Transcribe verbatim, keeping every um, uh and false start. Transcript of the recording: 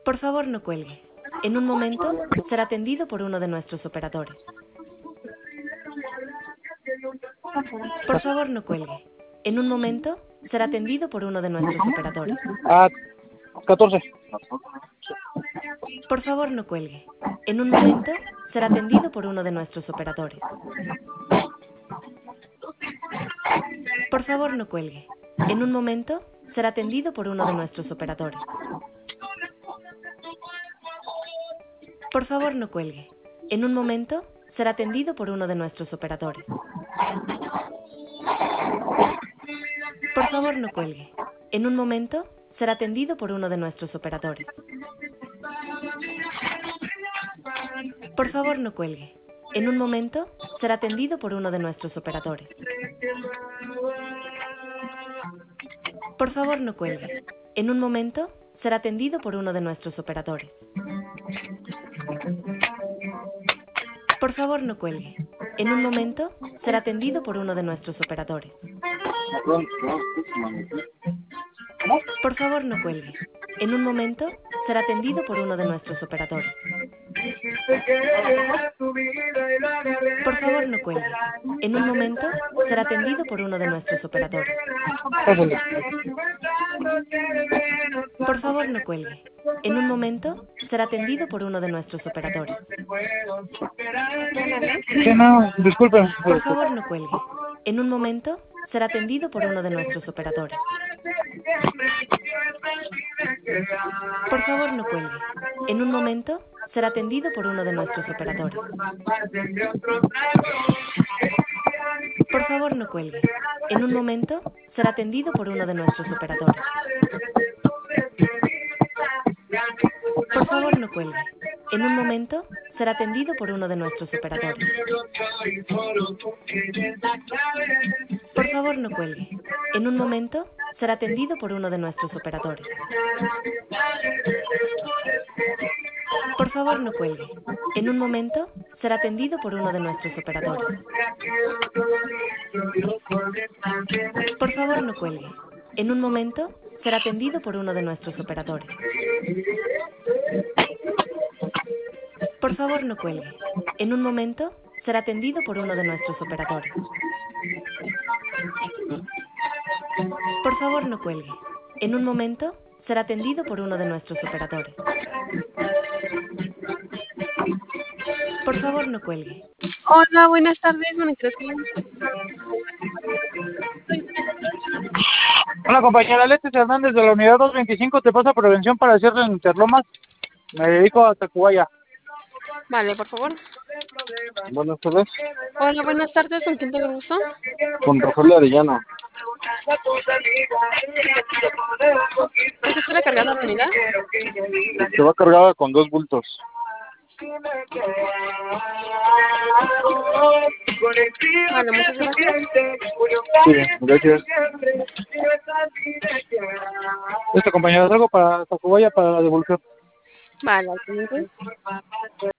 Por favor, no cuelgue. En un momento será atendido por uno de nuestros operadores. Por favor, no cuelgue. En un momento será atendido por uno de nuestros operadores. Ah, catorce. Por favor, no cuelgue. En un momento será atendido por uno de nuestros operadores. Por favor, no cuelgue. En un momento será atendido por uno de nuestros operadores. Por favor, no cuelgue. En un momento será atendido por uno de nuestros operadores. Por favor, no cuelgue. En un momento será atendido por uno de nuestros operadores. Por favor, no cuelgue. En un momento será atendido por uno de nuestros operadores. Por favor, no cuelgue. En un momento será atendido por uno de nuestros operadores. Por favor, no cuelgue. En un momento será atendido por uno de nuestros operadores. Por favor, no cuelgue. En un momento será atendido por uno de nuestros operadores. Por favor, no cuelgue. En un momento será atendido por uno de nuestros operadores. Pásale. Por favor, no cuelgue. En un momento será atendido por uno de nuestros operadores. Sí, no, disculpen. Por favor, no cuelgue. En un momento será atendido por uno de nuestros operadores. Por favor, no cuelgue. En un momento será atendido por uno de nuestros operadores. Por favor, no cuelgue. En un momento será atendido por uno de nuestros operadores. Por favor, no cuelgue. En un momento será atendido por uno de nuestros operadores. Por favor, no cuelgue. En un momento será atendido por uno de nuestros operadores. Por favor, no cuelgue. En un momento será atendido por uno de nuestros operadores. Por favor, no cuelgue. En un momento será atendido por uno de nuestros operadores. Por favor, no cuelgue. En un momento será atendido por uno de nuestros operadores. Por favor, no cuelgue. En un momento será atendido por uno de nuestros operadores. Por favor, no cuelgue. Hola, buenas tardes. Bueno, creo que... Hola, compañera Letes Hernández de la unidad doscientos veinticinco, te pasa prevención para cierre en Interlomas. Me dedico a Tacubaya. Vale, por favor. Buenas tardes. Hola, buenas tardes. ¿Con quién tengo el gusto? Con Rogelio Arellano. ¿Es usted la cargada la unidad? Se va cargada con dos bultos. Vale, muchas gracias. Sí, gracias. Esta compañera, algo para Tacubaya para la devolución. Vale, al siguiente.